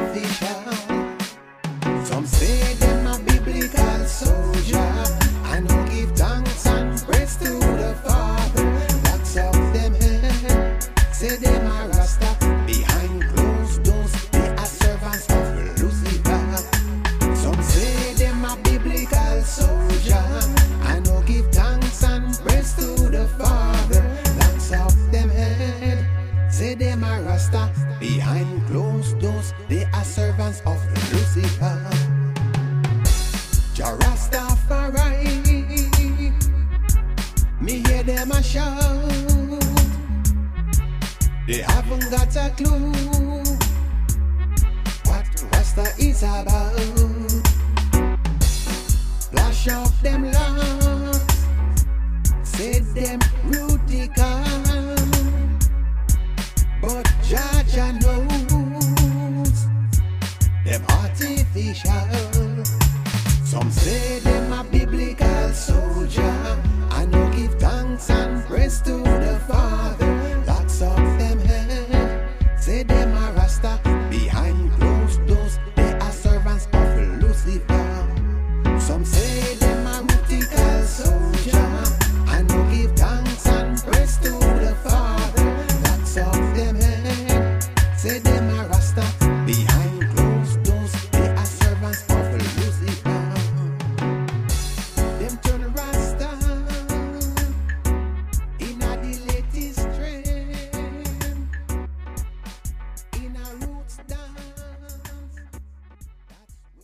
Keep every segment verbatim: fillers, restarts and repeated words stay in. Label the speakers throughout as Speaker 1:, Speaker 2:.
Speaker 1: artificial. Some say them a biblical soldier. I know give thanks and praise to the Father. Locks up them head. Say them a Rasta. Behind closed doors, they are servants of Lucifer. Some say them a biblical soldier. I know give thanks and praise to the Father. Locks up them head. Say them a Rasta. Behind closed doors, they are servants of Lucifer. Jah Rastafari, me hear them a shout. They haven't got a clue what Rasta is about. Flash off them locks, say them rutical, but Jah Jah knows them artificial. Some say them a biblical soldier. I know give thanks and praise to the Father. Locks up them head. Say them a Rasta. Behind closed doors, they are servants of Lucifer. Some say them a mythical soldier. I know give thanks and praise to the Father. Locks up them head. Say them a Rasta. Behind closed doors, they are servants of Lucifer. Them turn Rasta in a the latest trend, in a roots dance. That's way.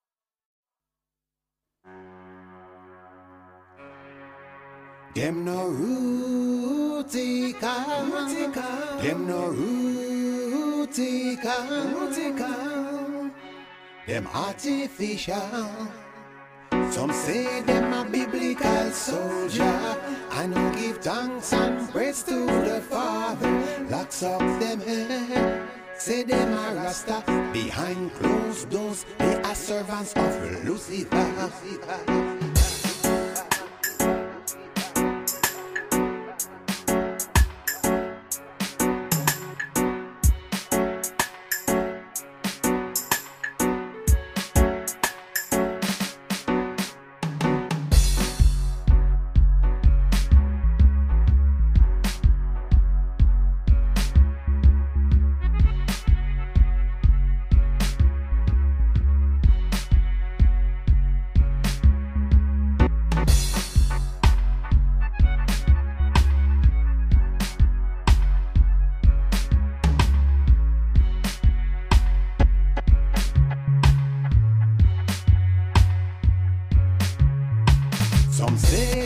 Speaker 1: Them no rootica, them no rootica, them artificial. Some say them a biblical soldier. I know give thanks and praise to the Father. Locks up them head. Say them a Rasta. Behind closed doors, they are servants of Lucifer. Some say